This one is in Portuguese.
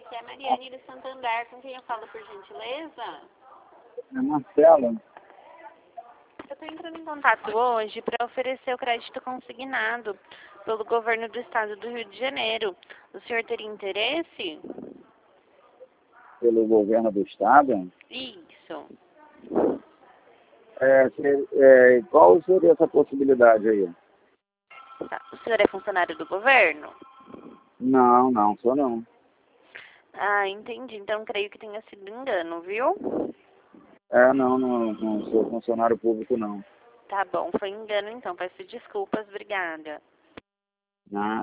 aqui é a Mariane do Santander, com quem eu falo, por gentileza? É Marcelo. Eu estou entrando em contato hoje para oferecer o crédito consignado pelo governo do estado do Rio de Janeiro. O senhor teria interesse? Pelo governo do estado. Isso. Qual seria essa possibilidade aí? Tá. O senhor é funcionário do governo? Não, sou não. Ah, entendi. Então creio que tenha sido engano, viu? Não sou funcionário público, não. Tá bom, foi engano então. Peço desculpas, obrigada. Ah,